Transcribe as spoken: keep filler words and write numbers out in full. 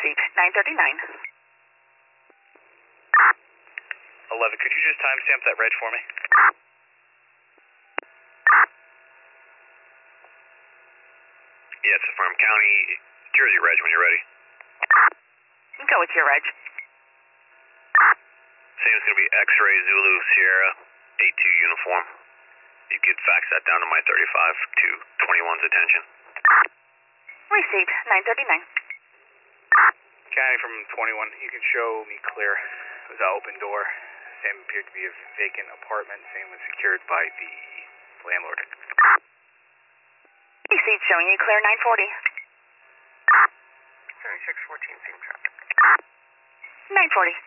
Receipt nine thirty-nine. eleven, could you just timestamp that reg for me? Yeah, it's affirmed. County, Jersey reg when you're ready. Go with your reg. Same is going to be X-ray Zulu Sierra eight two uniform. You could fax that down to my thirty-five to twenty-one's attention. Receipt nine thirty-nine. County from twenty-one, you can show me clear. It was an open door. Same appeared to be a vacant apartment. Same was secured by the landlord. Receipt showing you clear nine forty. seventy-six fourteen, same traffic. nine forty.